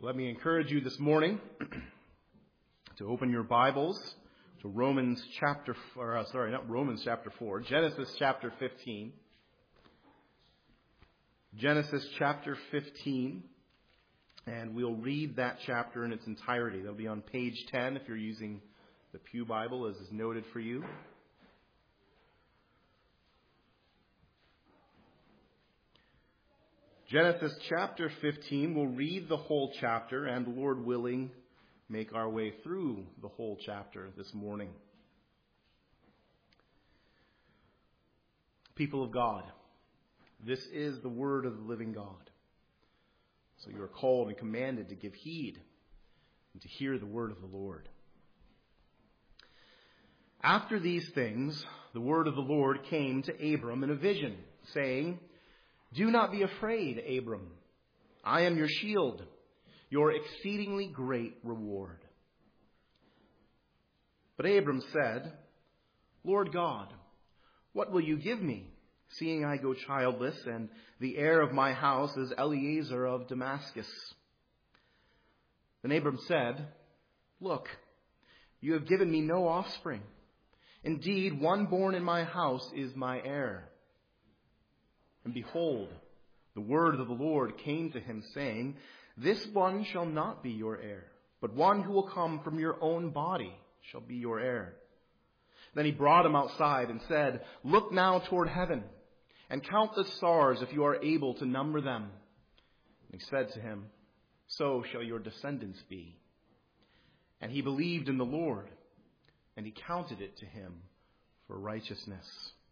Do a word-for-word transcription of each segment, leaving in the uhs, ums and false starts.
Let me encourage you this morning to open your Bibles to Romans chapter, or uh, sorry, not Romans chapter four, Genesis chapter fifteen. Genesis chapter fifteen, and we'll read that chapter in its entirety. That'll be on page ten if you're using the Pew Bible, as is noted for you. Genesis chapter fifteen, we'll read the whole chapter and, Lord willing, make our way through the whole chapter this morning. People of God, this is the word of the living God. So you are called and commanded to give heed and to hear the word of the Lord. After these things, the word of the Lord came to Abram in a vision, saying, "Do not be afraid, Abram. I am your shield, your exceedingly great reward." But Abram said, "Lord God, what will you give me, seeing I go childless, and the heir of my house is Eliezer of Damascus?" Then Abram said, "Look, you have given me no offspring. Indeed, one born in my house is my heir." And behold, the word of the Lord came to him, saying, "This one shall not be your heir, but one who will come from your own body shall be your heir." Then he brought him outside and said, "Look now toward heaven, and count the stars if you are able to number them." And he said to him, "So shall your descendants be." And he believed in the Lord, and he counted it to him for righteousness.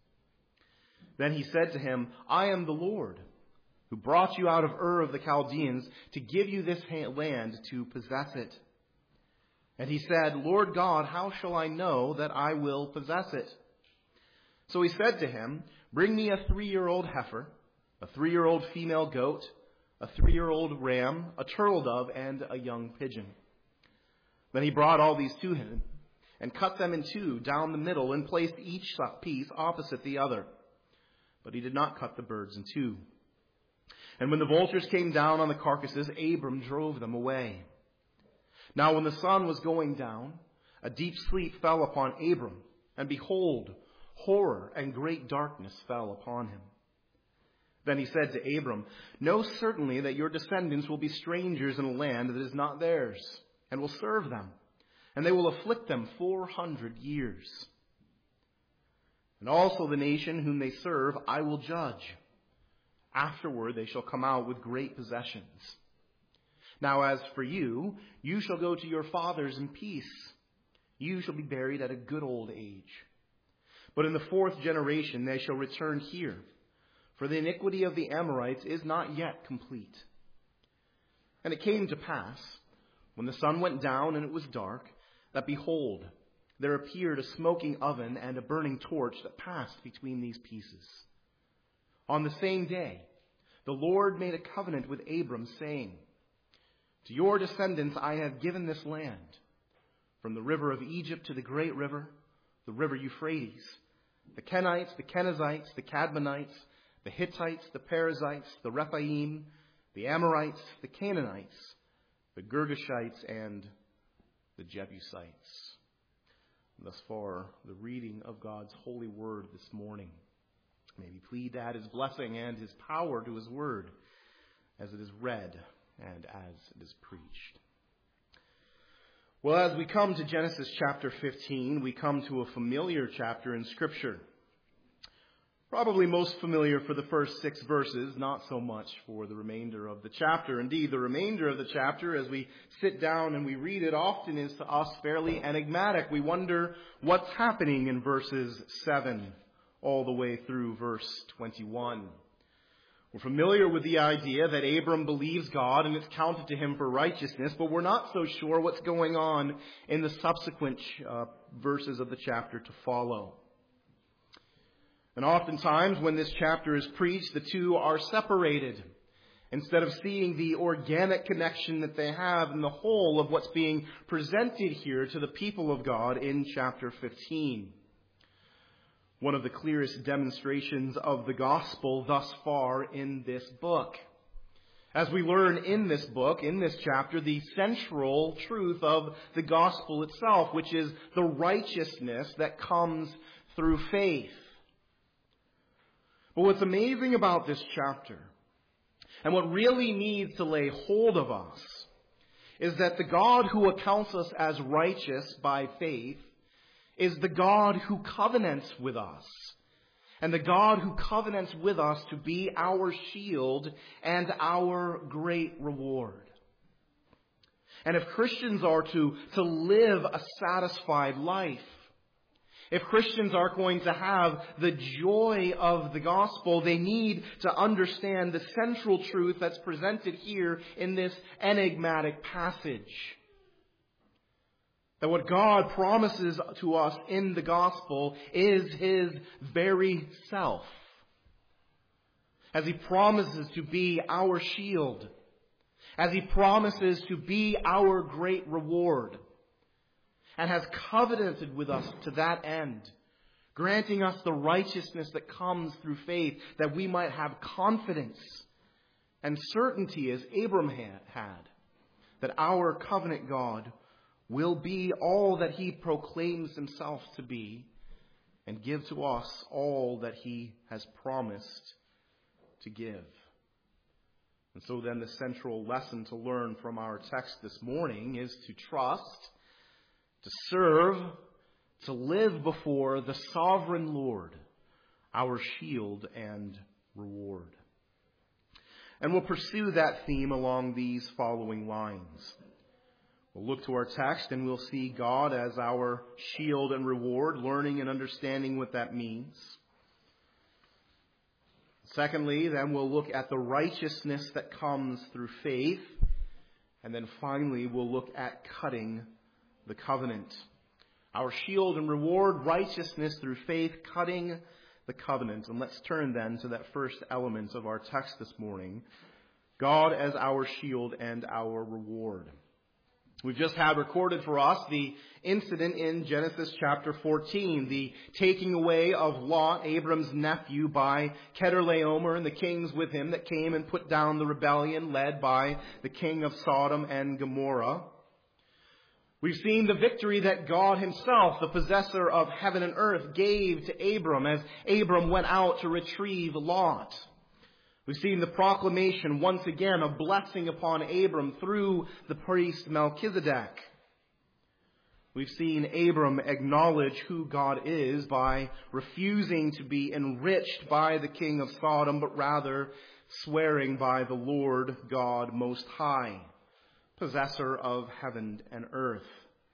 Then he said to him, "I am the Lord, who brought you out of Ur of the Chaldeans to give you this land to possess it." And he said, "Lord God, how shall I know that I will possess it?" So he said to him, "Bring me a three-year-old heifer, a three-year-old female goat, a three-year-old ram, a turtle dove, and a young pigeon." Then he brought all these to him and cut them in two down the middle and placed each piece opposite the other. But he did not cut the birds in two. And when the vultures came down on the carcasses, Abram drove them away. Now when the sun was going down, a deep sleep fell upon Abram, and behold, horror and great darkness fell upon him. Then he said to Abram, "Know certainly that your descendants will be strangers in a land that is not theirs, and will serve them, and they will afflict them four hundred years. And also the nation whom they serve I will judge. Afterward they shall come out with great possessions. Now as for you, you shall go to your fathers in peace. You shall be buried at a good old age. But in the fourth generation they shall return here, for the iniquity of the Amorites is not yet complete." And it came to pass, when the sun went down and it was dark, that behold, there appeared a smoking oven and a burning torch that passed between these pieces. On the same day, the Lord made a covenant with Abram, saying, "To your descendants I have given this land, from the river of Egypt to the great river, the river Euphrates, the Kenites, the Kenizzites, the Cadmonites, the Hittites, the Perizzites, the Rephaim, the Amorites, the Canaanites, the Girgashites, and the Jebusites." Thus far, the reading of God's holy word this morning. May we plead to add his blessing and his power to his word as it is read and as it is preached. Well, as we come to Genesis chapter fifteen, we come to a familiar chapter in Scripture. Probably most familiar for the first six verses, not so much for the remainder of the chapter. Indeed, the remainder of the chapter, as we sit down and we read it, often is to us fairly enigmatic. We wonder what's happening in verses seven all the way through verse twenty-one. We're familiar with the idea that Abram believes God and it's counted to him for righteousness, but we're not so sure what's going on in the subsequent uh, verses of the chapter to follow. And oftentimes when this chapter is preached, the two are separated instead of seeing the organic connection that they have in the whole of what's being presented here to the people of God in chapter fifteen. One of the clearest demonstrations of the gospel thus far in this book. As we learn in this book, in this chapter, the central truth of the gospel itself, which is the righteousness that comes through faith. But what's amazing about this chapter, and what really needs to lay hold of us, is that the God who accounts us as righteous by faith is the God who covenants with us. And the God who covenants with us to be our shield and our great reward. And if Christians are to, to live a satisfied life, if Christians are going to have the joy of the gospel, they need to understand the central truth that's presented here in this enigmatic passage. That what God promises to us in the gospel is His very self. As He promises to be our shield. As He promises to be our great reward. And has covenanted with us to that end. Granting us the righteousness that comes through faith. That we might have confidence and certainty as Abram had. That our covenant God will be all that He proclaims Himself to be, and give to us all that He has promised to give. And so then the central lesson to learn from our text this morning is to trust, to serve, to live before the sovereign Lord, our shield and reward. And we'll pursue that theme along these following lines. We'll look to our text and we'll see God as our shield and reward, learning and understanding what that means. Secondly, then we'll look at the righteousness that comes through faith. And then finally, we'll look at cutting the covenant. Our shield and reward, righteousness through faith, cutting the covenant. And let's turn then to that first element of our text this morning. God as our shield and our reward. We've just had recorded for us the incident in Genesis chapter fourteen, the taking away of Lot, Abram's nephew, by Chedorlaomer and the kings with him that came and put down the rebellion led by the king of Sodom and Gomorrah. We've seen the victory that God Himself, the possessor of heaven and earth, gave to Abram as Abram went out to retrieve Lot. We've seen the proclamation once again of blessing upon Abram through the priest Melchizedek. We've seen Abram acknowledge who God is by refusing to be enriched by the king of Sodom, but rather swearing by the Lord God Most High, possessor of heaven and earth.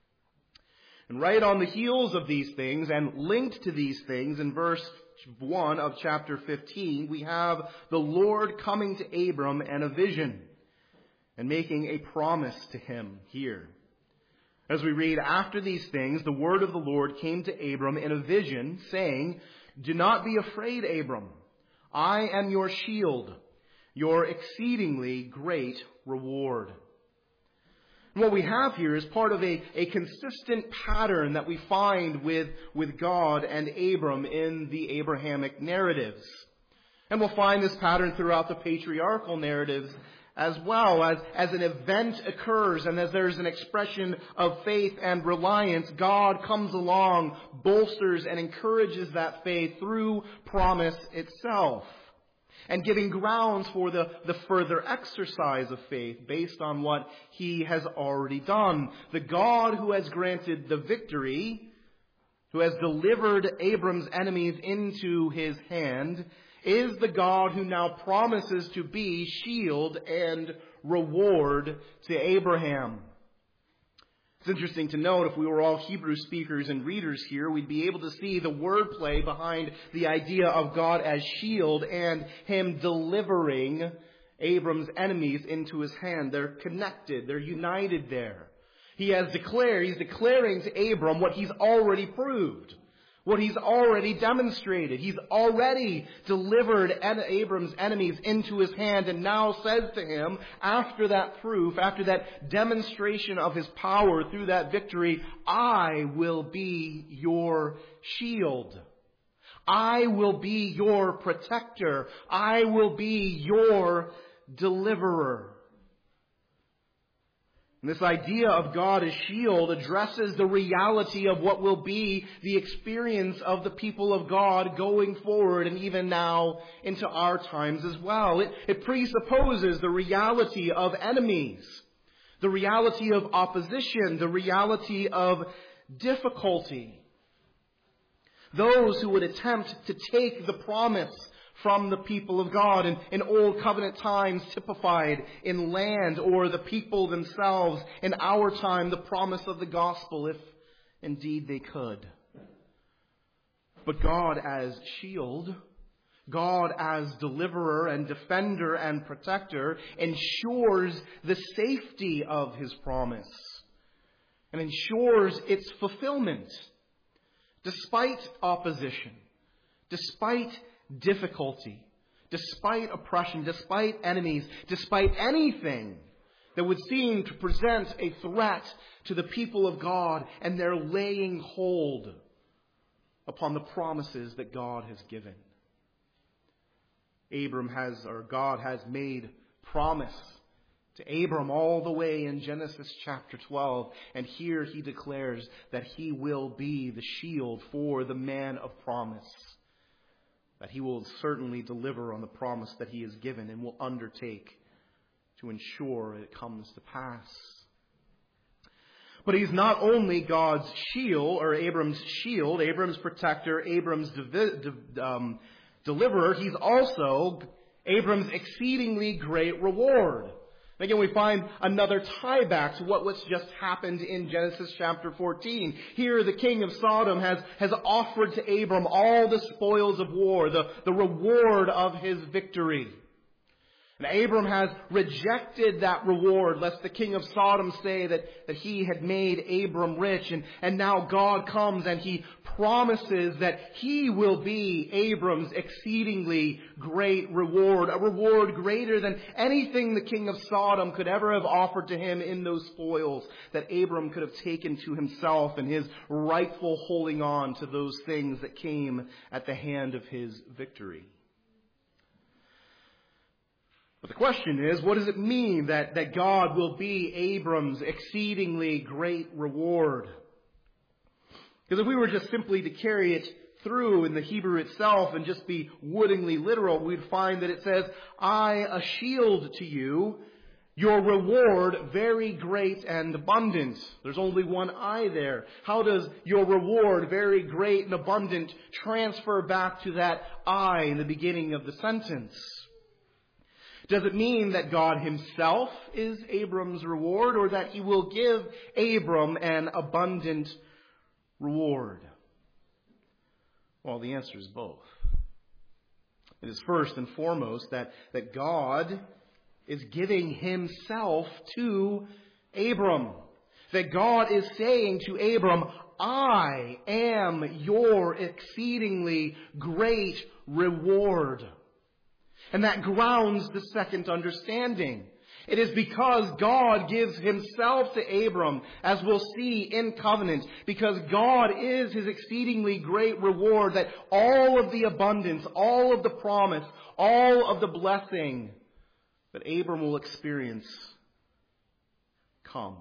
And right on the heels of these things and linked to these things in verse one of chapter fifteen, we have the Lord coming to Abram in a vision and making a promise to him here. As we read, after these things, the word of the Lord came to Abram in a vision, saying, "Do not be afraid, Abram. I am your shield, your exceedingly great reward." And what we have here is part of a, a consistent pattern that we find with, with God and Abram in the Abrahamic narratives. And we'll find this pattern throughout the patriarchal narratives as well. As, as an event occurs and as there's an expression of faith and reliance, God comes along, bolsters and encourages that faith through promise itself. And giving grounds for the, the further exercise of faith based on what He has already done. The God who has granted the victory, who has delivered Abram's enemies into His hand, is the God who now promises to be shield and reward to Abraham. It's interesting to note, if we were all Hebrew speakers and readers here, we'd be able to see the wordplay behind the idea of God as shield and Him delivering Abram's enemies into His hand. They're connected. They're united there. He has declared, He's declaring to Abram what He's already proved, what He's already demonstrated. He's already delivered Abram's enemies into His hand and now says to him, after that proof, after that demonstration of His power through that victory, I will be your shield. I will be your protector. I will be your deliverer. And this idea of God as shield addresses the reality of what will be the experience of the people of God going forward and even now into our times as well. It, it presupposes the reality of enemies, the reality of opposition, the reality of difficulty. Those who would attempt to take the promise from the people of God, in, in Old Covenant times typified in land or the people themselves, in our time the promise of the gospel, if indeed they could. But God as shield, God as deliverer and defender and protector ensures the safety of His promise and ensures its fulfillment despite opposition, despite difficulty, despite oppression, despite enemies, despite anything that would seem to present a threat to the people of God and their laying hold upon the promises that God has given. Abram has, or God has made promise to Abram all the way in Genesis chapter twelve, and here He declares that He will be the shield for the man of promise. That He will certainly deliver on the promise that He has given and will undertake to ensure it comes to pass. But He's not only God's shield, or Abram's shield, Abram's protector, Abram's devi- de- um, deliverer. He's also Abram's exceedingly great reward. Again, we find another tie back to what was just happened in Genesis chapter fourteen. Here, the king of Sodom has, has offered to Abram all the spoils of war, the, the reward of his victory. And Abram has rejected that reward, lest the king of Sodom say that, that he had made Abram rich. And, and now God comes and He promises that He will be Abram's exceedingly great reward, a reward greater than anything the king of Sodom could ever have offered to him in those spoils that Abram could have taken to himself and his rightful holding on to those things that came at the hand of his victory. But the question is, what does it mean that, that God will be Abram's exceedingly great reward? Because if we were just simply to carry it through in the Hebrew itself and just be woodenly literal, we'd find that it says, I a shield to you, your reward very great and abundant. There's only one I there. How does your reward very great and abundant transfer back to that I in the beginning of the sentence? Does it mean that God Himself is Abram's reward, or that He will give Abram an abundant reward? Well, the answer is both. It is first and foremost that, that God is giving Himself to Abram. That God is saying to Abram, I am your exceedingly great reward. And that grounds the second understanding. It is because God gives Himself to Abram, as we'll see in covenant, because God is His exceedingly great reward, that all of the abundance, all of the promise, all of the blessing that Abram will experience comes.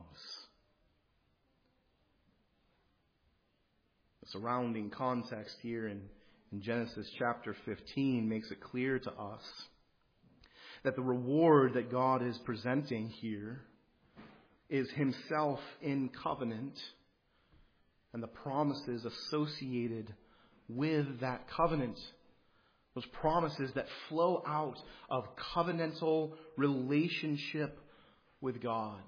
The surrounding context here in In Genesis chapter fifteen makes it clear to us that the reward that God is presenting here is Himself in covenant and the promises associated with that covenant. Those promises that flow out of covenantal relationship with God.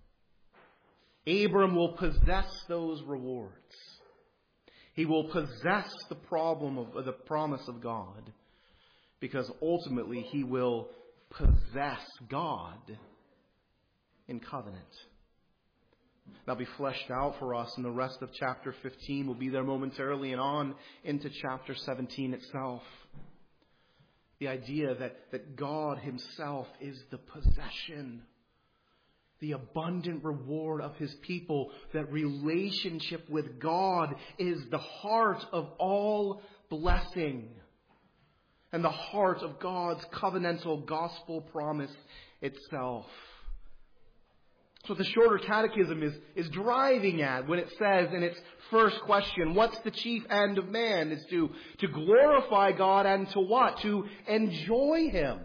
Abram will possess those rewards. He will possess the problem of the promise of God, because ultimately he will possess God in covenant. That'll be fleshed out for us in the rest of chapter fifteen. We'll be there momentarily and on into chapter seventeen itself. The idea that, that God Himself is the possession, the abundant reward of His people, that relationship with God is the heart of all blessing. and the heart of God's covenantal gospel promise itself. That's what the Shorter Catechism is, is driving at when it says in its first question, what's the chief end of man? Is to, to glorify God and to what? To enjoy Him.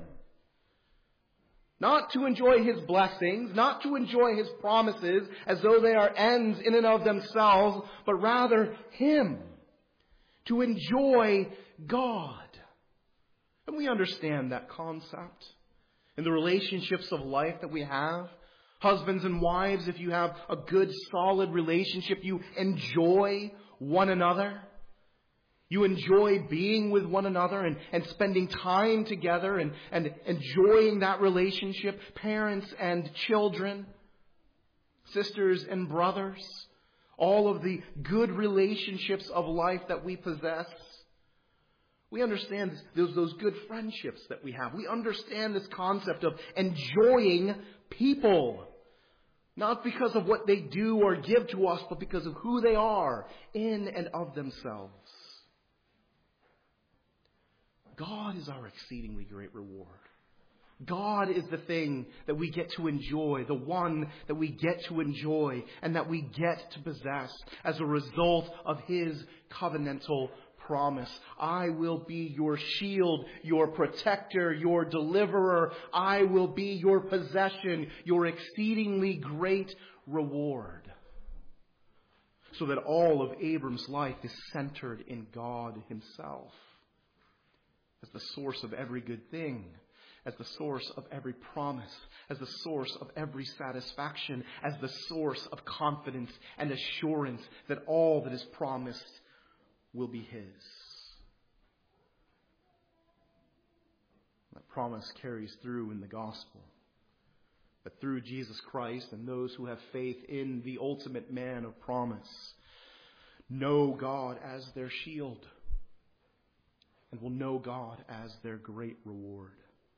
Not to enjoy His blessings, not to enjoy His promises as though they are ends in and of themselves, but rather Him. To enjoy God. And we understand that concept in the relationships of life that we have. Husbands and wives, if you have a good, solid relationship, you enjoy one another. You enjoy being with one another and, and spending time together and, and enjoying that relationship. Parents and children, sisters and brothers, all of the good relationships of life that we possess. We understand those, those good friendships that we have. We understand this concept of enjoying people. Not because of what they do or give to us, but because of who they are in and of themselves. God is our exceedingly great reward. God is the thing that we get to enjoy, the one that we get to enjoy and that we get to possess as a result of His covenantal promise. I will be your shield, your protector, your deliverer. I will be your possession, your exceedingly great reward. So that all of Abram's life is centered in God Himself as the source of every good thing, as the source of every promise, as the source of every satisfaction, as the source of confidence and assurance that all that is promised will be His. That promise carries through in the gospel. That through Jesus Christ and those who have faith in the ultimate man of promise know God as their shield and will know God as their great reward.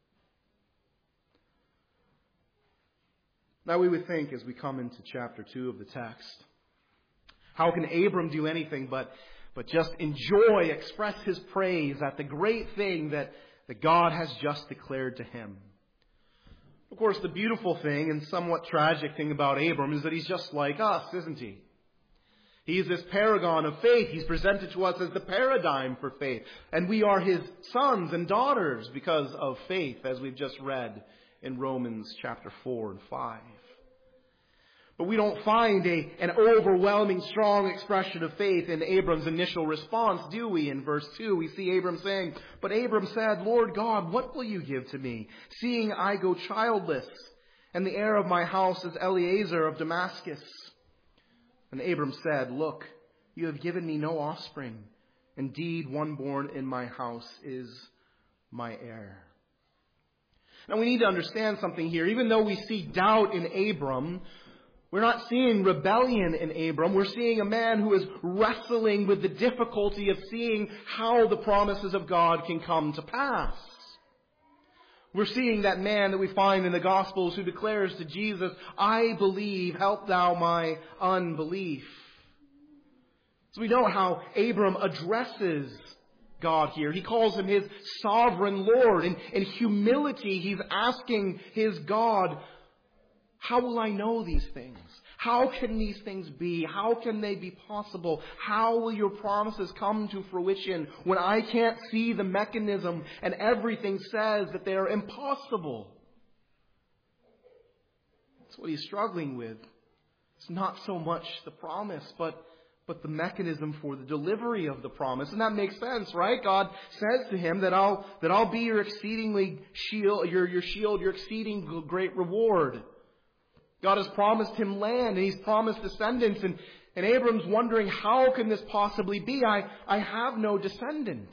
Now we would think as we come into chapter two of the text, how can Abram do anything but, but just enjoy, express his praise at the great thing that, that God has just declared to him? Of course, the beautiful thing and somewhat tragic thing about Abram is that he's just like us, isn't he? He's this paragon of faith. He's presented to us as the paradigm for faith. And we are his sons and daughters because of faith, as we've just read in Romans chapter four and five. But we don't find a, an overwhelming, strong expression of faith in Abram's initial response, do we? In verse two, we see Abram saying, "But Abram said, 'Lord God, what will you give to me, seeing I go childless, and the heir of my house is Eliezer of Damascus?' And Abram said, 'Look, you have given me no offspring. Indeed, one born in my house is my heir.'" Now we need to understand something here. Even though we see doubt in Abram, we're not seeing rebellion in Abram. We're seeing a man who is wrestling with the difficulty of seeing how the promises of God can come to pass. We're seeing that man that we find in the Gospels who declares to Jesus, "I believe, help thou my unbelief." So we know how Abram addresses God here. He calls him his sovereign Lord. In, in humility, he's asking his God, "How will I know these things? How can these things be? How can they be possible? How will your promises come to fruition when I can't see the mechanism and everything says that they are impossible?" That's what he's struggling with. It's not so much the promise, but but the mechanism for the delivery of the promise. And that makes sense, right? God says to him that I'll that I'll be your exceedingly shield, your, your shield, your exceeding great reward. God has promised him land, and he's promised descendants, and, and Abram's wondering, how can this possibly be? I, I have no descendant.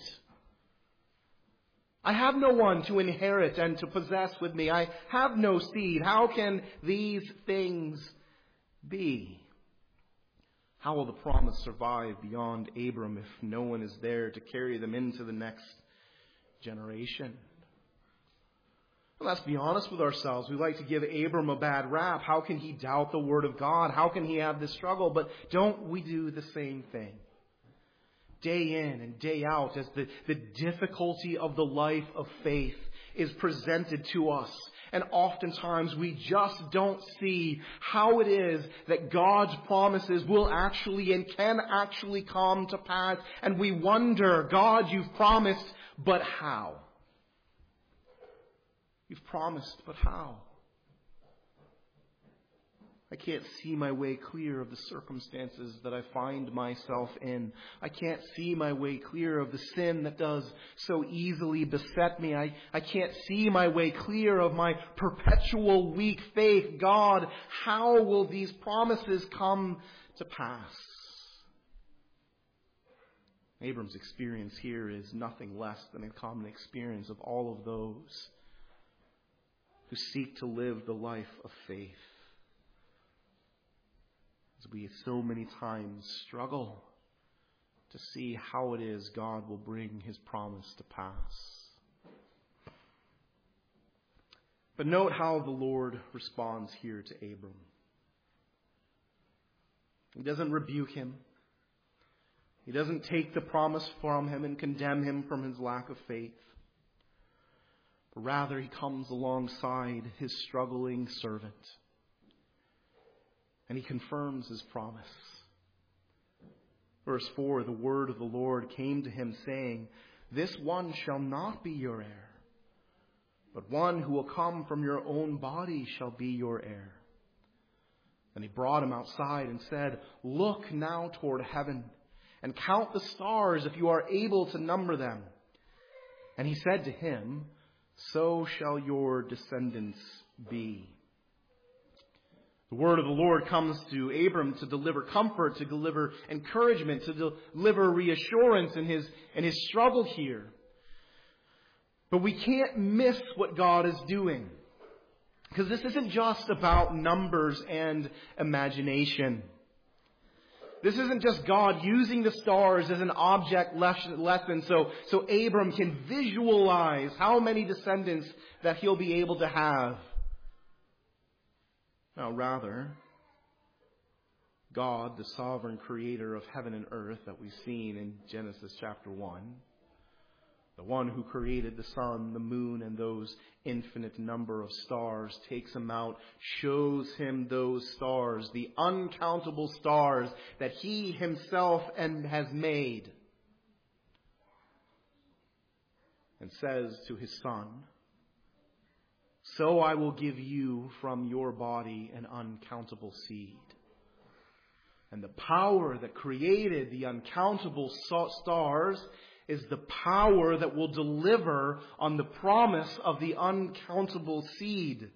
I have no one to inherit and to possess with me. I have no seed. How can these things be? How will the promise survive beyond Abram if no one is there to carry them into the next generation? Well, let's be honest with ourselves. We like to give Abram a bad rap. How can he doubt the Word of God? How can he have this struggle? But don't we do the same thing? day in and day out as the, the difficulty of the life of faith is presented to us. And oftentimes we just don't see how it is that God's promises will actually and can actually come to pass. And we wonder, God, you've promised, but how? You've promised, but how? I can't see my way clear of the circumstances that I find myself in. I can't see my way clear of the sin that does so easily beset me. I, I can't see my way clear of my perpetual weak faith. God, how will these promises come to pass? Abram's experience here is nothing less than a common experience of all of those who seek to live the life of faith. As we so many times struggle to see how it is God will bring His promise to pass. But note how the Lord responds here to Abram. He doesn't rebuke him. He doesn't take the promise from him and condemn him from his lack of faith. But rather, He comes alongside His struggling servant. And He confirms His promise. Verse four, the word of the Lord came to him saying, "This one shall not be your heir, but one who will come from your own body shall be your heir." Then He brought him outside and said, "Look now toward heaven and count the stars if you are able to number them." And He said to him, "So shall your descendants be." The word of the Lord comes to Abram to deliver comfort, to deliver encouragement, to deliver reassurance in his, in his struggle here. But we can't miss what God is doing. Because this isn't just about numbers and imagination. This isn't just God using the stars as an object lesson so, so Abram can visualize how many descendants that he'll be able to have. Now, rather, God, the sovereign creator of heaven and earth that we've seen in Genesis chapter one, the one who created the sun, the moon, and those infinite number of stars, takes him out, shows him those stars, the uncountable stars that He Himself has made, and says to His Son, "So I will give you from your body an uncountable seed." And the power that created the uncountable stars is the power that will deliver on the promise of the uncountable seed.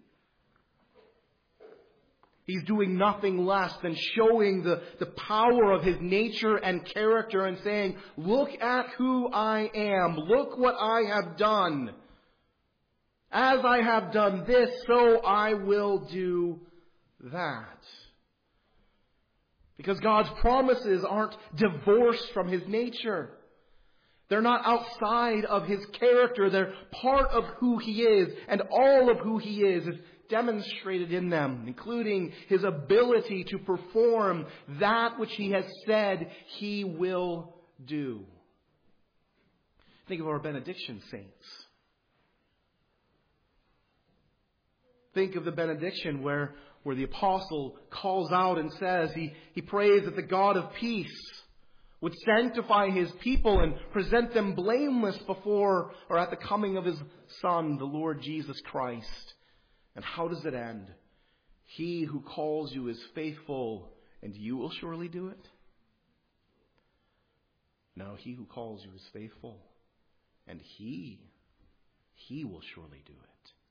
He's doing nothing less than showing the, the power of His nature and character and saying, "Look at who I am. Look what I have done. As I have done this, so I will do that." Because God's promises aren't divorced from His nature. They're not outside of His character. They're part of who He is. And all of who He is is demonstrated in them, including His ability to perform that which He has said He will do. Think of our benediction saints. Think of the benediction where, where the apostle calls out and says, he, he prays that the God of peace would sanctify His people and present them blameless before or at the coming of His Son, the Lord Jesus Christ. And how does it end? "He who calls you is faithful, and you will surely do it." No, He who calls you is faithful, and He, He will surely do it.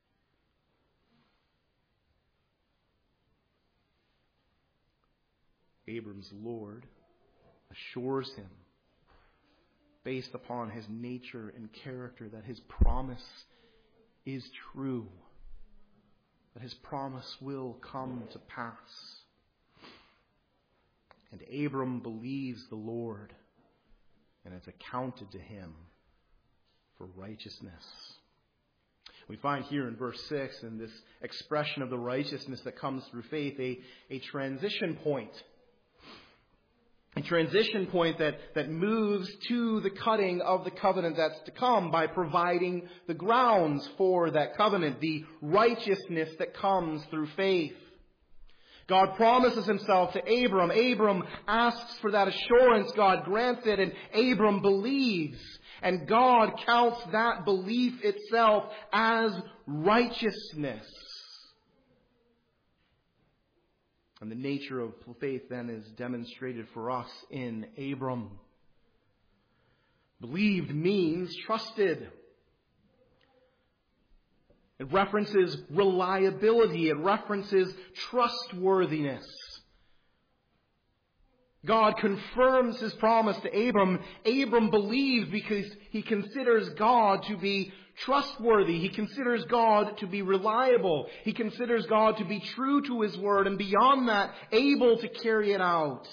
Abram's Lord assures him, based upon His nature and character, that His promise is true, that His promise will come to pass. And Abram believes the Lord, and it's accounted to him for righteousness. We find here in verse six, in this expression of the righteousness that comes through faith, a, a transition point. A transition point that, that moves to the cutting of the covenant that's to come by providing the grounds for that covenant, the righteousness that comes through faith. God promises himself to Abram. Abram asks for that assurance. God grants it, and Abram believes. And God counts that belief itself as righteousness. And the nature of faith then is demonstrated for us in Abram. Believed means trusted. It references reliability. It references trustworthiness. God confirms his promise to Abram. Abram believes because he considers God to be trustworthy. He considers God to be reliable. He considers God to be true to his word, and beyond that, able to carry it out.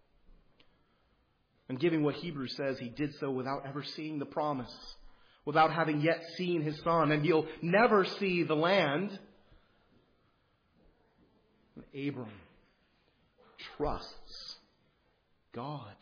And given what Hebrews says, he did so without ever seeing the promise, without having yet seen his son, and he'll never see the land. Abram trusts God.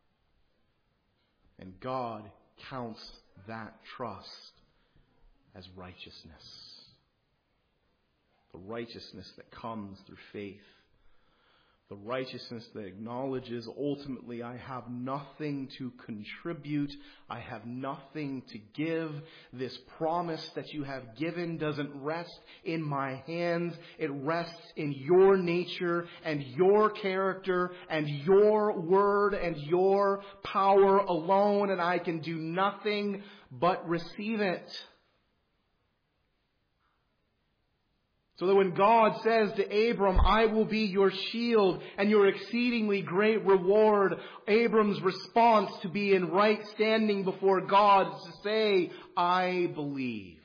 And God counts that trust as righteousness. The righteousness that comes through faith. The righteousness that acknowledges ultimately I have nothing to contribute. I have nothing to give. This promise that you have given doesn't rest in my hands. It rests in your nature and your character and your word and your power alone. And I can do nothing but receive it. So that when God says to Abram, I will be your shield and your exceedingly great reward, Abram's response to be in right standing before God is to say, I believe.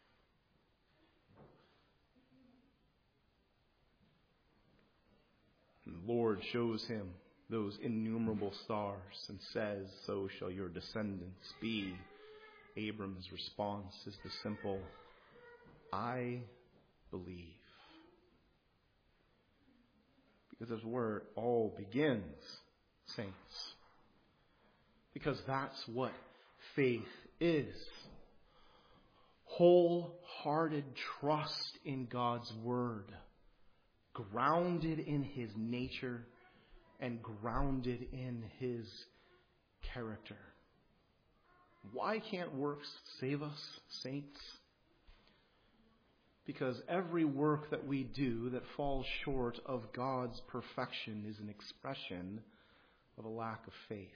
And the Lord shows him those innumerable stars and says, so shall your descendants be. Abram's response is the simple, I believe. Because that's where it all begins, saints. Because that's what faith is. Wholehearted trust in God's word, grounded in his nature and grounded in his character. Why can't works save us, saints? Because every work that we do that falls short of God's perfection is an expression of a lack of faith.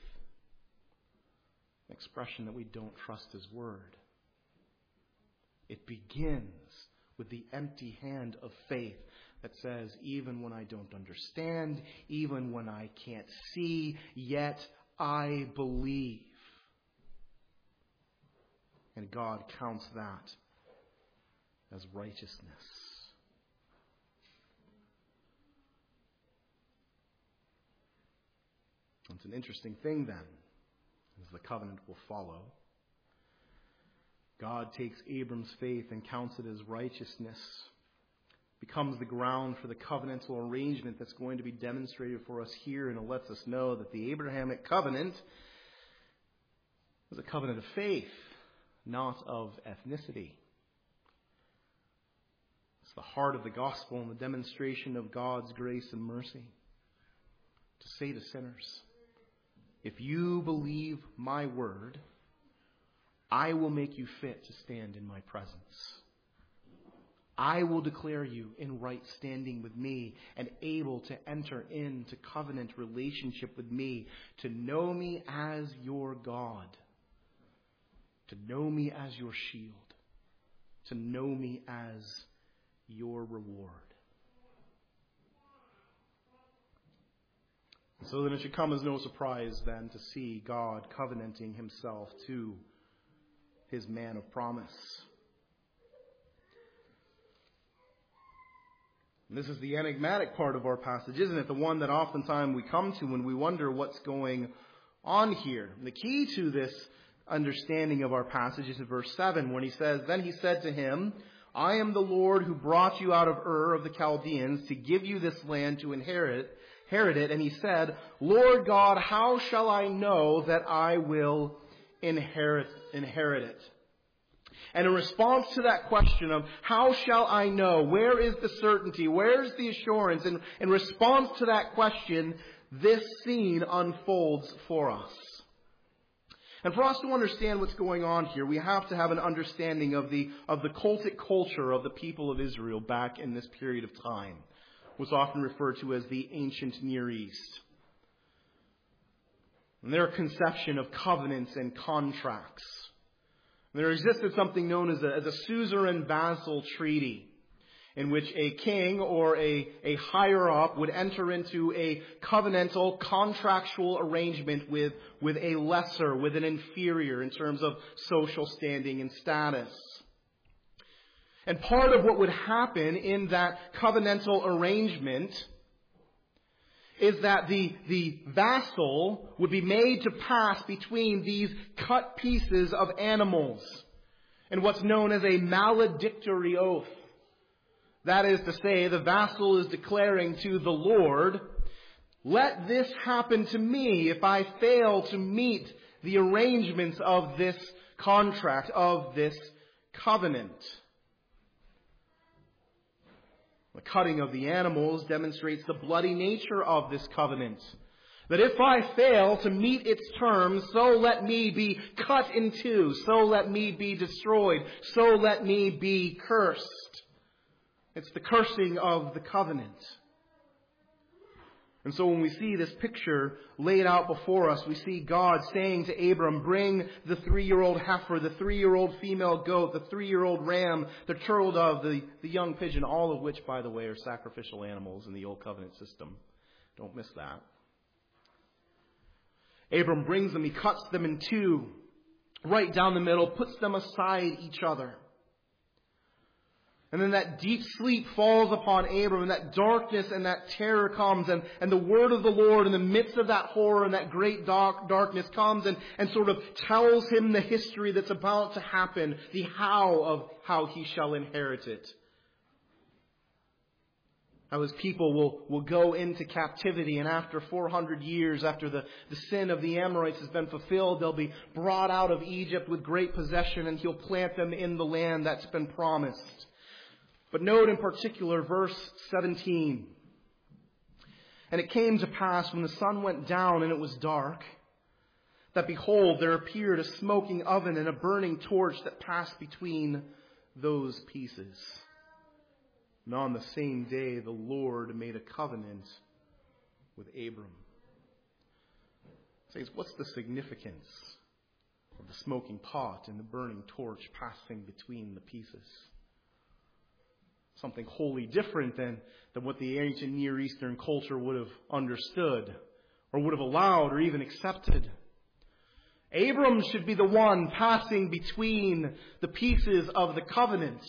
An expression that we don't trust his word. It begins with the empty hand of faith that says, even when I don't understand, even when I can't see, yet I believe. And God counts that as righteousness. It's an interesting thing then, as the covenant will follow. God takes Abram's faith and counts it as righteousness, becomes the ground for the covenantal arrangement that's going to be demonstrated for us here, and it lets us know that the Abrahamic covenant was a covenant of faith, not of ethnicity. It's the heart of the gospel and the demonstration of God's grace and mercy to say to sinners, if you believe my word, I will make you fit to stand in my presence. I will declare you in right standing with me and able to enter into covenant relationship with me, to know me as your God, to know me as your shield, to know me as your reward. So then it should come as no surprise then to see God covenanting himself to his man of promise. And this is the enigmatic part of our passage, isn't it? The one that oftentimes we come to when we wonder what's going on here. And the key to this understanding of our passage is in verse seven when he says, then he said to him, I am the Lord who brought you out of Ur of the Chaldeans to give you this land to inherit, inherit it. And he said, Lord God, how shall I know that I will inherit, inherit it? And in response to that question of how shall I know, where is the certainty, where is the assurance? And in response to that question, this scene unfolds for us. And for us to understand what's going on here, we have to have an understanding of the of the cultic culture of the people of Israel back in this period of time. What's often referred to as the ancient Near East. And their conception of covenants and contracts. There existed something known as a, as a suzerain vassal treaty, in which a king or a, a higher-up would enter into a covenantal, contractual arrangement with, with a lesser, with an inferior in terms of social standing and status. And part of what would happen in that covenantal arrangement is that the, the vassal would be made to pass between these cut pieces of animals in what's known as a maledictory oath. That is to say, the vassal is declaring to the Lord, let this happen to me if I fail to meet the arrangements of this contract, of this covenant. The cutting of the animals demonstrates the bloody nature of this covenant. That if I fail to meet its terms, so let me be cut in two, so let me be destroyed, so let me be cursed. It's the cursing of the covenant. And so when we see this picture laid out before us, we see God saying to Abram, bring the three-year-old heifer, the three-year-old female goat, the three-year-old ram, the turtle dove, the, the young pigeon, all of which, by the way, are sacrificial animals in the Old Covenant system. Don't miss that. Abram brings them, he cuts them in two, right down the middle, puts them aside each other. And then that deep sleep falls upon Abram, and that darkness and that terror comes, and, and the word of the Lord in the midst of that horror and that great dark, darkness comes and, and sort of tells him the history that's about to happen, the how of how he shall inherit it. How his people will, will go into captivity, and after four hundred years, after the, the sin of the Amorites has been fulfilled, they'll be brought out of Egypt with great possession, and he'll plant them in the land that's been promised. But note in particular verse seventeen. And it came to pass when the sun went down and it was dark, that behold, there appeared a smoking oven and a burning torch that passed between those pieces. And on the same day the Lord made a covenant with Abram. Says, what's the significance of the smoking pot and the burning torch passing between the pieces? Something wholly different than, than what the ancient Near Eastern culture would have understood or would have allowed or even accepted. Abram should be the one passing between the pieces of the covenant.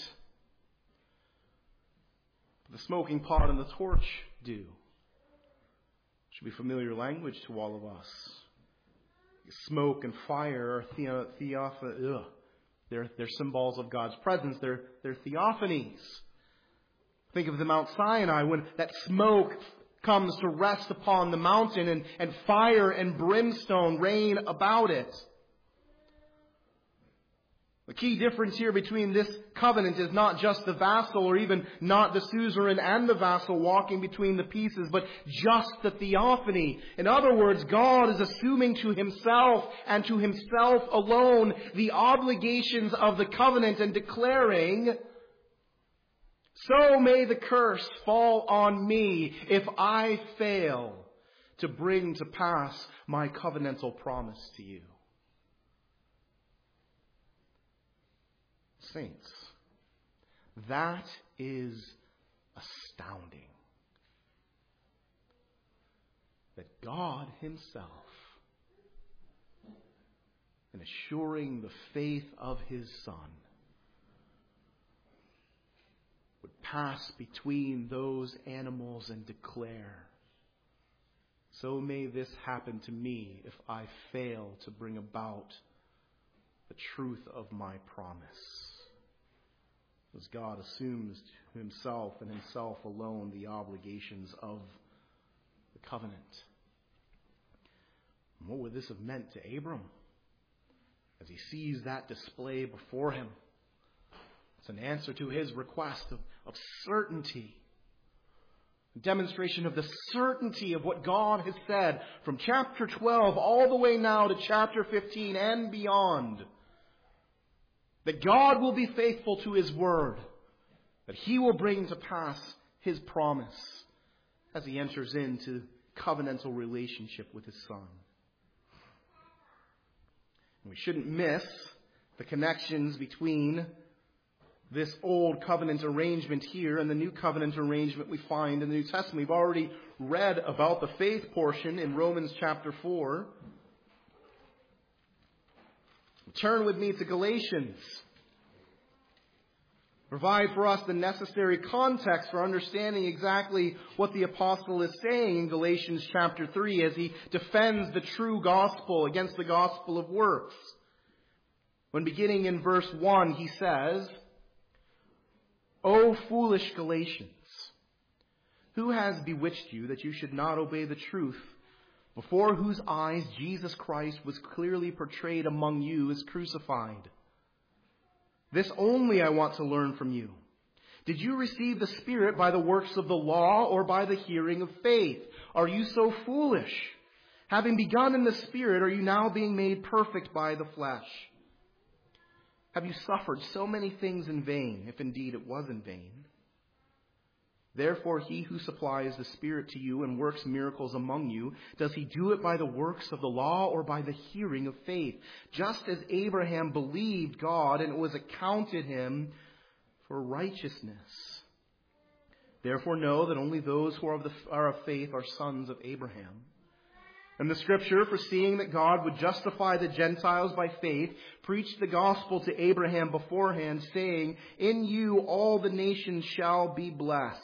The smoking pot and the torch do. Should be familiar language to all of us. Smoke and fire are the, theoph- ugh. They're, they're symbols of God's presence. They're, they're theophanies. Think of the Mount Sinai when that smoke comes to rest upon the mountain and, and fire and brimstone rain about it. The key difference here between this covenant is not just the vassal or even not the suzerain and the vassal walking between the pieces, but just the theophany. In other words, God is assuming to himself and to himself alone the obligations of the covenant and declaring, so may the curse fall on me if I fail to bring to pass my covenantal promise to you. Saints, that is astounding. That God himself, in assuring the faith of his Son, would pass between those animals and declare, so may this happen to me if I fail to bring about the truth of my promise. as God assumes to himself and himself alone the obligations of the covenant. And what would this have meant to Abram as he sees that display before him? It's an answer to his request of, of certainty. A demonstration of the certainty of what God has said from chapter twelve all the way now to chapter fifteen and beyond. That God will be faithful to his word. That he will bring to pass his promise as he enters into covenantal relationship with his Son. And we shouldn't miss the connections between this old covenant arrangement here and the new covenant arrangement we find in the New Testament. We've already read about the faith portion in Romans chapter four. Turn with me to Galatians. Provide for us the necessary context for understanding exactly what the apostle is saying in Galatians chapter three as he defends the true gospel against the gospel of works. When beginning in verse one, he says, O foolish Galatians, who has bewitched you that you should not obey the truth, before whose eyes Jesus Christ was clearly portrayed among you as crucified? This only I want to learn from you. Did you receive the Spirit by the works of the law or by the hearing of faith? Are you so foolish? Having begun in the Spirit, are you now being made perfect by the flesh? Have you suffered so many things in vain, if indeed it was in vain? Therefore, he who supplies the Spirit to you and works miracles among you, does he do it by the works of the law or by the hearing of faith? Just as Abraham believed God and it was accounted him for righteousness. Therefore, know that only those who are of, the, are of faith are sons of Abraham. And the Scripture, foreseeing that God would justify the Gentiles by faith, preached the gospel to Abraham beforehand, saying, in you all the nations shall be blessed.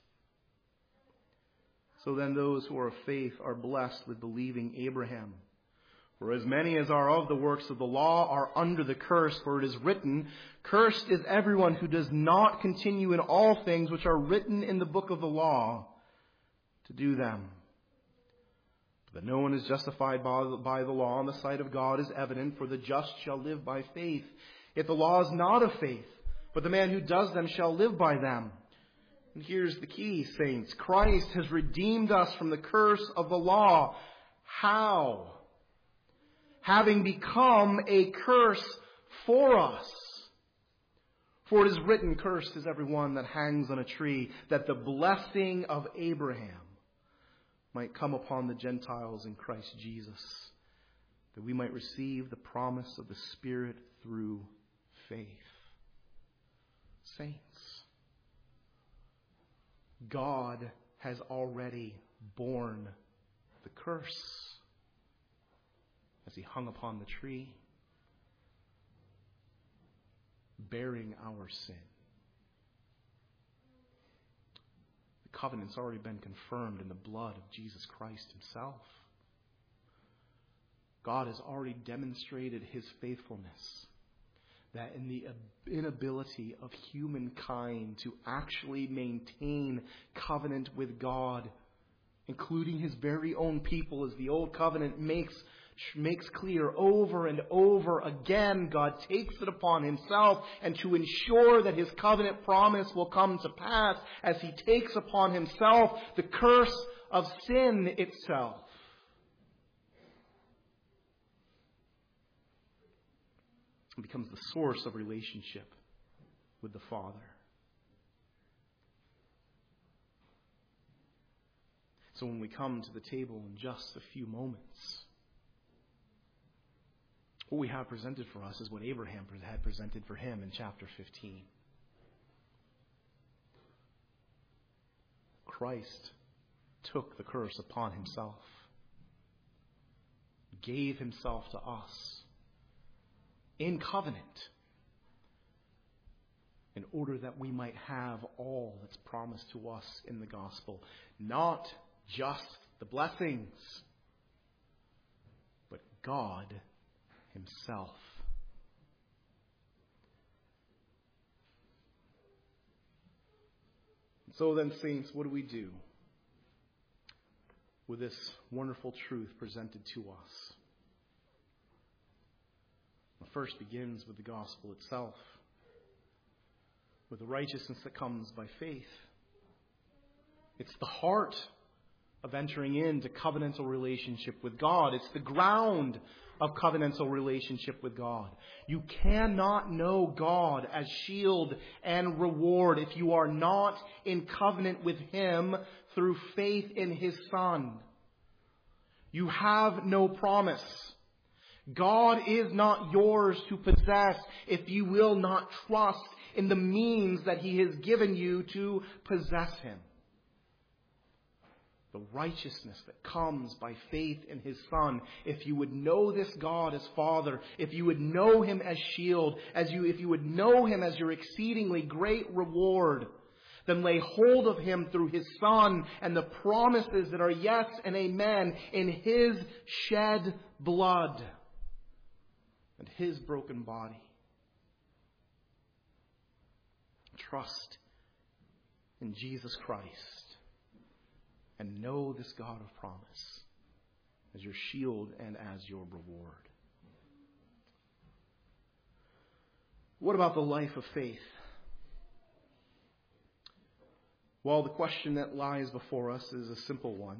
So then those who are of faith are blessed with believing Abraham. For as many as are of the works of the law are under the curse, for it is written, cursed is everyone who does not continue in all things which are written in the book of the law to do them. That no one is justified by, by the law in the sight of God is evident, for the just shall live by faith. Yet the law is not of faith, but the man who does them shall live by them. And here's the key, saints. Christ has redeemed us from the curse of the law. How? Having become a curse for us. For it is written, cursed is everyone that hangs on a tree, that the blessing of Abraham might come upon the Gentiles in Christ Jesus, that we might receive the promise of the Spirit through faith. Saints, God has already borne the curse as he hung upon the tree, bearing our sin. The covenant's already been confirmed in the blood of Jesus Christ himself. God has already demonstrated his faithfulness, that in the inability of humankind to actually maintain covenant with God, including his very own people, as the old covenant makes makes clear over and over again, God takes it upon himself, and to ensure that his covenant promise will come to pass, as he takes upon himself the curse of sin itself. It becomes the source of relationship with the Father. So when we come to the table in just a few moments, what we have presented for us is what Abraham had presented for him in chapter fifteen. Christ took the curse upon himself, gave himself to us in covenant, in order that we might have all that's promised to us in the gospel. Not just the blessings, but God himself. So then, saints, what do we do with this wonderful truth presented to us? The first begins with the gospel itself, with the righteousness that comes by faith. It's the heart of entering into covenantal relationship with God. It's the ground of covenantal relationship with God. You cannot know God as shield and reward if you are not in covenant with Him through faith in His Son. You have no promise. God is not yours to possess if you will not trust in the means that He has given you to possess Him. The righteousness that comes by faith in His Son. If you would know this God as Father, if you would know Him as shield, as you, if you would know Him as your exceedingly great reward, then lay hold of Him through His Son and the promises that are yes and amen in His shed blood and His broken body. Trust in Jesus Christ. And know this God of promise as your shield and as your reward. What about the life of faith? Well, the question that lies before us is a simple one.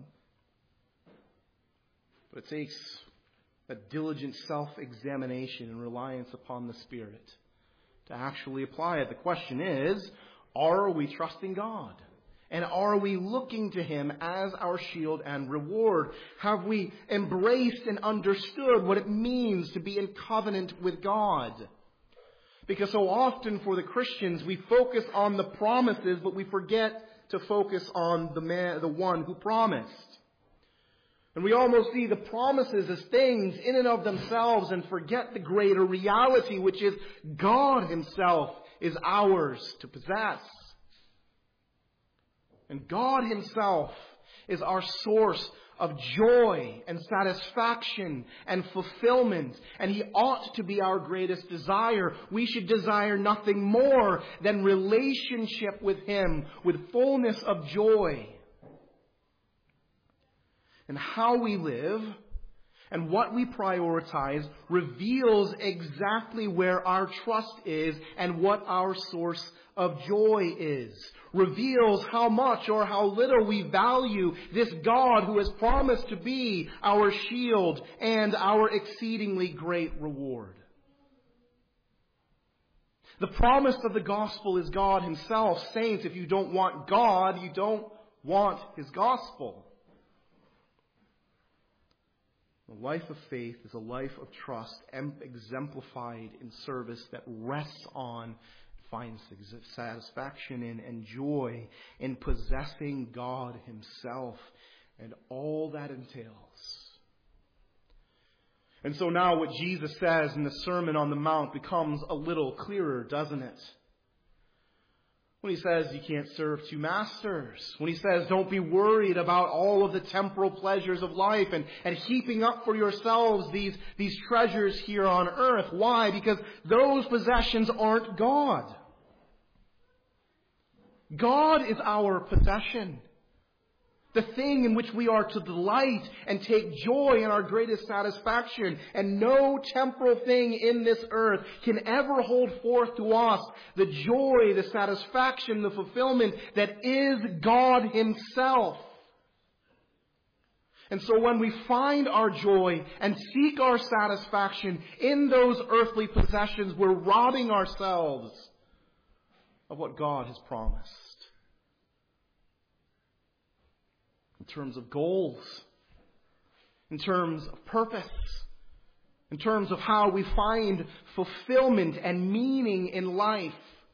But it takes a diligent self-examination and reliance upon the Spirit to actually apply it. The question is, are we trusting God? And are we looking to Him as our shield and reward? Have we embraced and understood what it means to be in covenant with God? Because so often for the Christians, we focus on the promises, but we forget to focus on the man, the one who promised. And we almost see the promises as things in and of themselves and forget the greater reality, which is God Himself is ours to possess. And God Himself is our source of joy and satisfaction and fulfillment. And He ought to be our greatest desire. We should desire nothing more than relationship with Him with fullness of joy. And how we live and what we prioritize reveals exactly where our trust is and what our source of joy is. Reveals how much or how little we value this God who has promised to be our shield and our exceedingly great reward. The promise of the gospel is God Himself. Saints, if you don't want God, you don't want His gospel. The life of faith is a life of trust exemplified in service that rests on, finds satisfaction in, and joy in possessing God Himself and all that entails. And so now what Jesus says in the Sermon on the Mount becomes a little clearer, doesn't it? When He says you can't serve two masters. When He says don't be worried about all of the temporal pleasures of life and, and heaping up for yourselves these, these treasures here on earth. Why? Because those possessions aren't God. God is our possession. The thing in which we are to delight and take joy in our greatest satisfaction. And no temporal thing in this earth can ever hold forth to us the joy, the satisfaction, the fulfillment that is God Himself. And so when we find our joy and seek our satisfaction in those earthly possessions, we're robbing ourselves of what God has promised. In terms of goals, in terms of purpose, in terms of how we find fulfillment and meaning in life.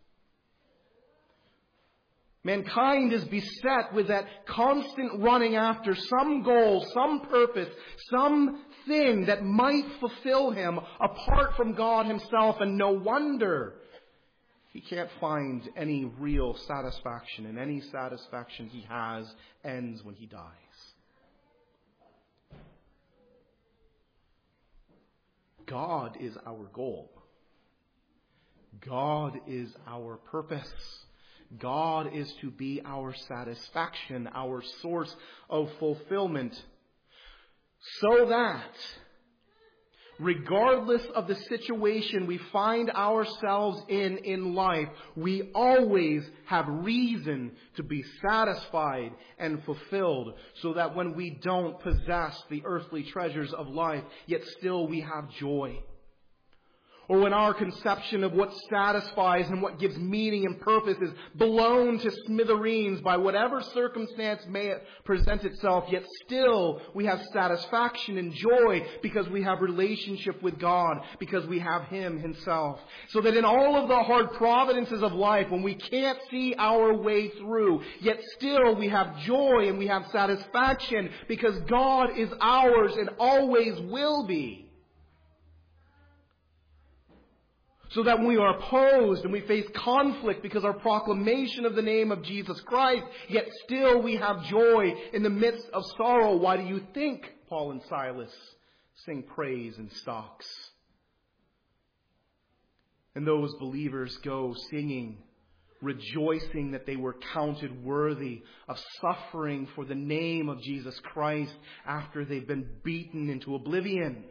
Mankind is beset with that constant running after some goal, some purpose, some thing that might fulfill him apart from God Himself. And no wonder he can't find any real satisfaction, and any satisfaction he has ends when he dies. God is our goal. God is our purpose. God is to be our satisfaction, our source of fulfillment, so that regardless of the situation we find ourselves in in life, we always have reason to be satisfied and fulfilled, so that when we don't possess the earthly treasures of life, yet still we have joy. Or when our conception of what satisfies and what gives meaning and purpose is blown to smithereens by whatever circumstance may present itself, yet still we have satisfaction and joy because we have relationship with God, because we have Him Himself. So that in all of the hard providences of life, when we can't see our way through, yet still we have joy and we have satisfaction because God is ours and always will be. So that when we are opposed and we face conflict because our proclamation of the name of Jesus Christ, yet still we have joy in the midst of sorrow. Why do you think Paul and Silas sing praise in stocks? And those believers go singing, rejoicing that they were counted worthy of suffering for the name of Jesus Christ after they've been beaten into oblivion.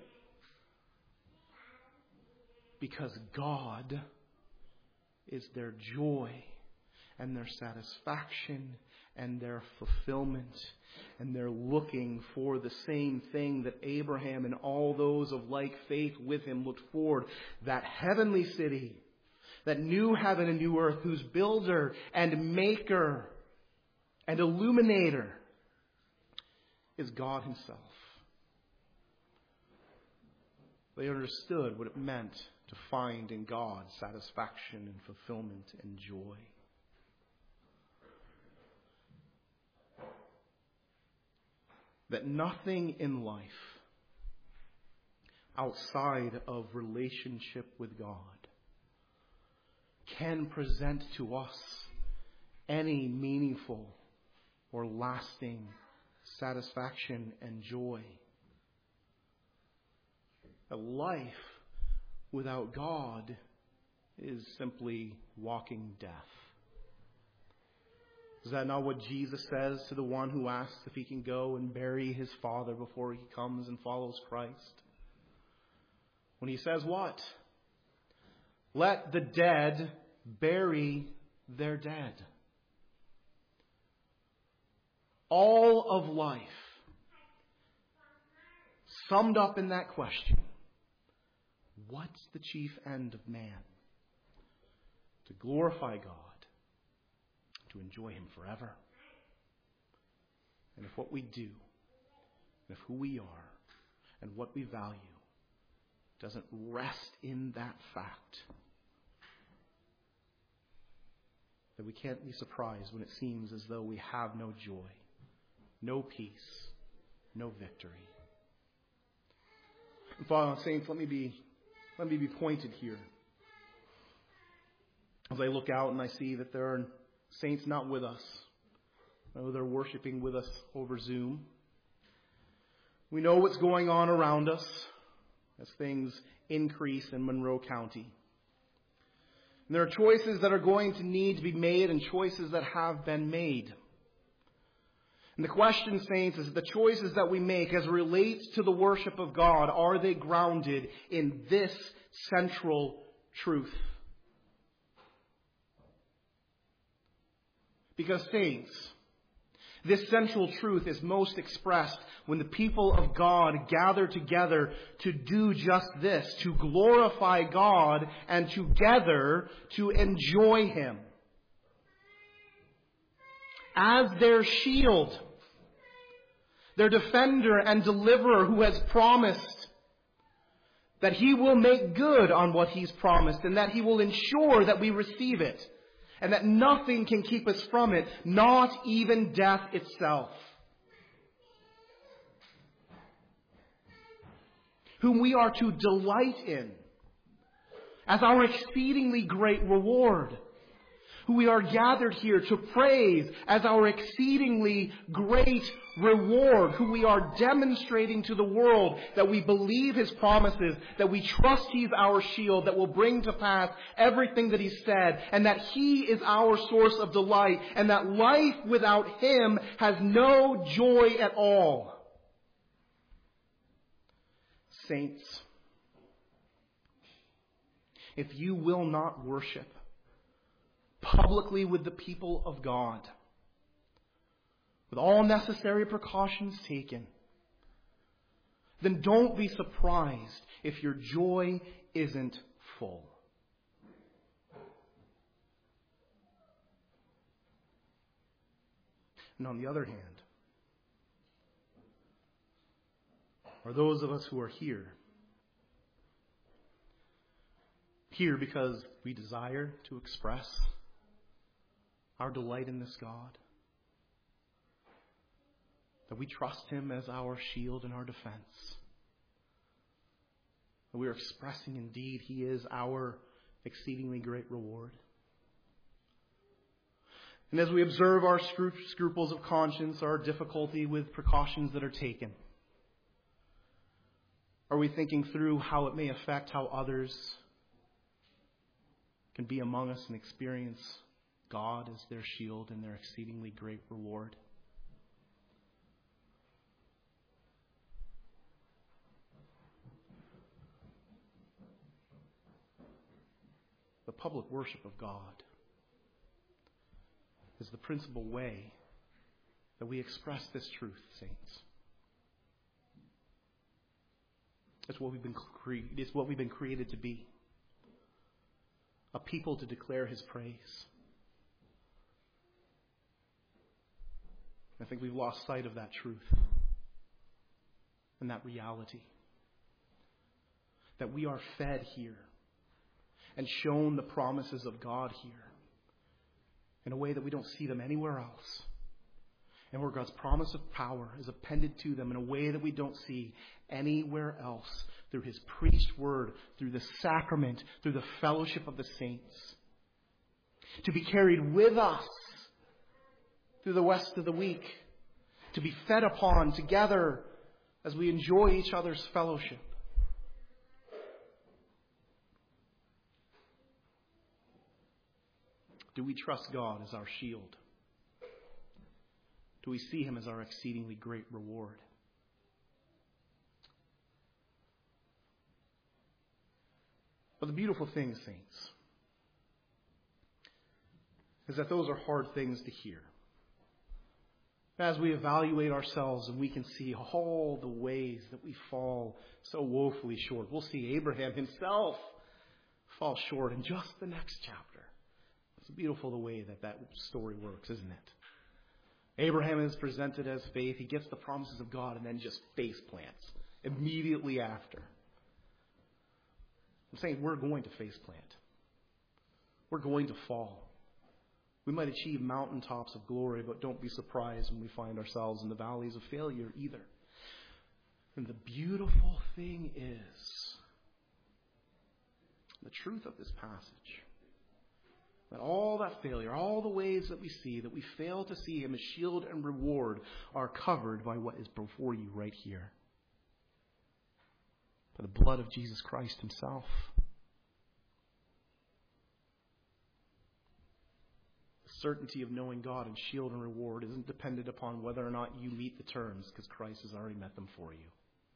Because God is their joy and their satisfaction and their fulfillment. And they're looking for the same thing that Abraham and all those of like faith with him looked forward. That heavenly city, that new heaven and new earth, whose builder and maker and illuminator is God Himself. They understood what it meant to find in God satisfaction and fulfillment and joy. That nothing in life outside of relationship with God can present to us any meaningful or lasting satisfaction and joy. A life without God is simply walking death. Is that not what Jesus says to the one who asks if he can go and bury his father before he comes and follows Christ? When he says what? Let the dead bury their dead. All of life summed up in that question. What's the chief end of man? To glorify God, to enjoy Him forever. And if what we do, and if who we are, and what we value doesn't rest in that fact, then we can't be surprised when it seems as though we have no joy, no peace, no victory. And Father, Saints, let me be Let me be pointed here. As I look out and I see that there are saints not with us. I know they're worshiping with us over Zoom. We know what's going on around us as things increase in Monroe County. And there are choices that are going to need to be made and choices that have been made. And the question, saints, is the choices that we make as it relates to the worship of God, are they grounded in this central truth? Because, saints, this central truth is most expressed when the people of God gather together to do just this, to glorify God and together to enjoy Him. As their shield, their defender and deliverer who has promised that He will make good on what He's promised and that He will ensure that we receive it and that nothing can keep us from it, not even death itself. Whom we are to delight in as our exceedingly great reward. who we are gathered here to praise as our exceedingly great reward, who we are demonstrating to the world that we believe His promises, that we trust He's our shield, that will bring to pass everything that He said, and that He is our source of delight, and that life without Him has no joy at all. Saints, if you will not worship publicly with the people of God, with all necessary precautions taken, then don't be surprised if your joy isn't full. And on the other hand, are those of us who are here, here because we desire to express our delight in this God, that we trust Him as our shield and our defense, that we are expressing indeed He is our exceedingly great reward. And as we observe our scruples of conscience, our difficulty with precautions that are taken, are we thinking through how it may affect how others can be among us and experience God as their shield and their exceedingly great reward? The public worship of God is the principal way that we express this truth, saints. It's what we've been cre- it's what we've been created to be. A people to declare His praise. I think we've lost sight of that truth and that reality. That we are fed here and shown the promises of God here in a way that we don't see them anywhere else. And where God's promise of power is appended to them in a way that we don't see anywhere else, through His preached word, through the sacrament, through the fellowship of the saints. To be carried with us through the rest of the week. To be fed upon together as we enjoy each other's fellowship. Do we trust God as our shield? Do we see Him as our exceedingly great reward? But the beautiful thing, saints, is that those are hard things to hear. As we evaluate ourselves and we can see all the ways that we fall so woefully short. We'll see Abraham himself fall short in just the next chapter. It's beautiful the way that that story works, isn't it? Abraham is presented as faith. He gets the promises of God and then just face plants immediately after. I'm saying we're going to face plant. We're going to fall. We might achieve mountaintops of glory, but don't be surprised when we find ourselves in the valleys of failure either. And the beautiful thing is, the truth of this passage, that all that failure, all the ways that we see, that we fail to see Him as shield and reward, are covered by what is before you right here. By the blood of Jesus Christ Himself. The certainty of knowing God and shield and reward isn't dependent upon whether or not you meet the terms, because Christ has already met them for you.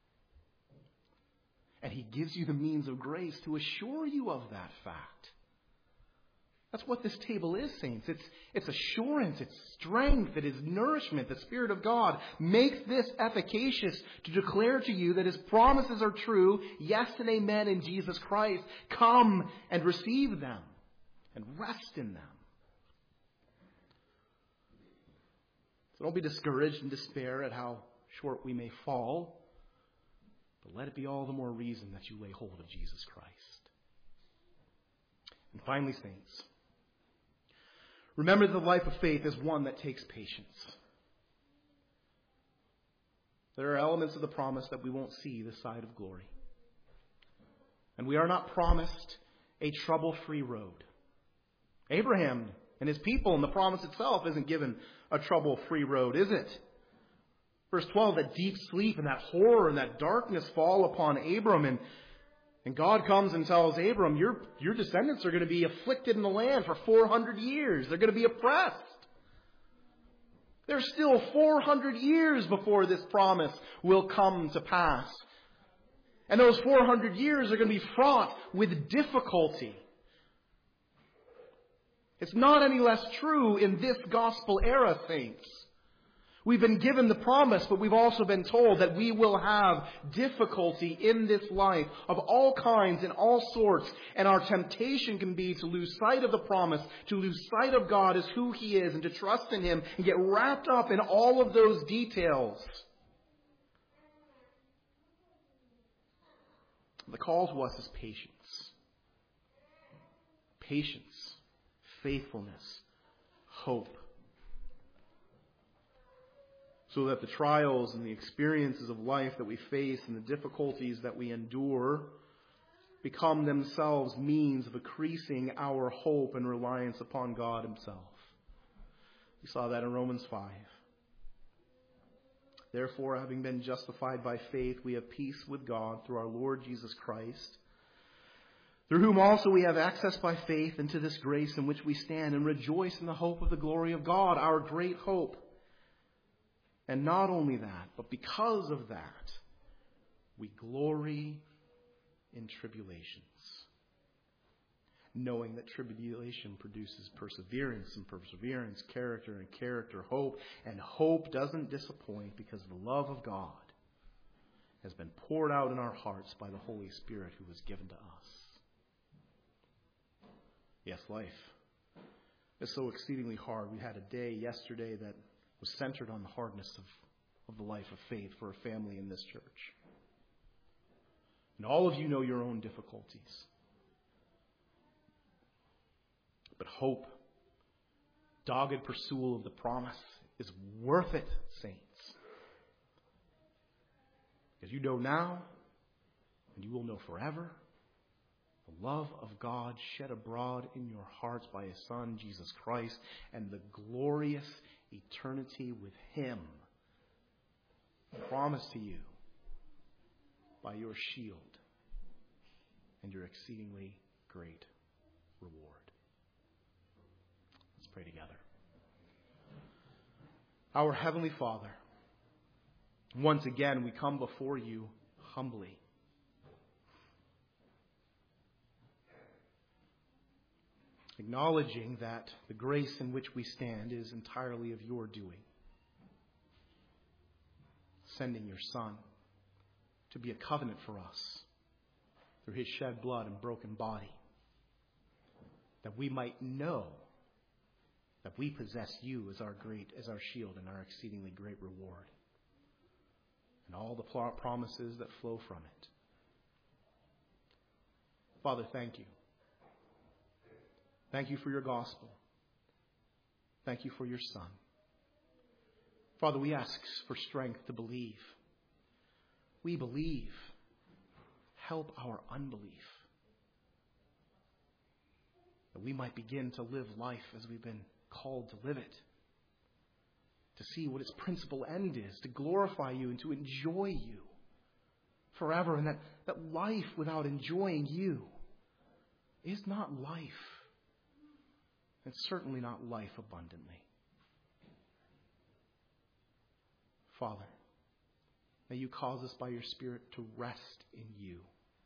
And He gives you the means of grace to assure you of that fact. That's what this table is, saints. It's, it's assurance, it's strength, it is nourishment. The Spirit of God makes this efficacious to declare to you that His promises are true, yes and amen in Jesus Christ. Come and receive them and rest in them. So don't be discouraged and despair at how short we may fall, but let it be all the more reason that you lay hold of Jesus Christ. And finally, saints, remember that the life of faith is one that takes patience. There are elements of the promise that we won't see this side of glory. And we are not promised a trouble-free road. Abraham And his people and the promise itself isn't given a trouble-free road, is it? Verse twelve, that deep sleep and that horror and that darkness fall upon Abram. And, and God comes and tells Abram, your, your descendants are going to be afflicted in the land for four hundred years. They're going to be oppressed. There's still four hundred years before this promise will come to pass. And those four hundred years are going to be fraught with difficulty. It's not any less true in this gospel era, saints. We've been given the promise, but we've also been told that we will have difficulty in this life of all kinds and all sorts. And our temptation can be to lose sight of the promise, to lose sight of God as who He is, and to trust in Him and get wrapped up in all of those details. The call to us is patience. Patience. Faithfulness, hope, so that the trials and the experiences of life that we face and the difficulties that we endure become themselves means of increasing our hope and reliance upon God Himself. We saw that in Romans five. Therefore, having been justified by faith, we have peace with God through our Lord Jesus Christ, through whom also we have access by faith into this grace in which we stand and rejoice in the hope of the glory of God, our great hope. And not only that, but because of that, we glory in tribulations, knowing that tribulation produces perseverance, and perseverance, character, and character, hope. And hope doesn't disappoint because the love of God has been poured out in our hearts by the Holy Spirit who was given to us. Yes, life is so exceedingly hard. We had a day yesterday that was centered on the hardness of, of the life of faith for a family in this church. And all of you know your own difficulties. But hope, dogged pursuit of the promise, is worth it, saints. Because you know now, and you will know forever, the love of God shed abroad in your hearts by His Son, Jesus Christ, and the glorious eternity with Him promised to you by your shield and your exceedingly great reward. Let's pray together. Our Heavenly Father, once again we come before you humbly. Acknowledging that the grace in which we stand is entirely of your doing. Sending your Son to be a covenant for us through His shed blood and broken body, that we might know that we possess you as our great, as our shield and our exceedingly great reward, and all the promises that flow from it. Father, thank you. Thank you for your gospel. Thank you for your Son. Father, we ask for strength to believe. We believe. Help our unbelief, that we might begin to live life as we've been called to live it, to see what its principal end is, to glorify you and to enjoy you forever, and that, that life without enjoying you is not life. It's certainly not life abundantly. Father, may you cause us by your Spirit to rest in you,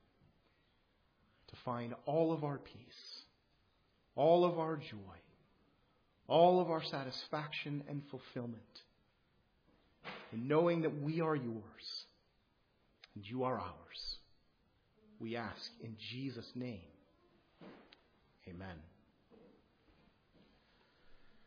to find all of our peace, all of our joy, all of our satisfaction and fulfillment in knowing that we are yours and you are ours. We ask in Jesus' name. Amen.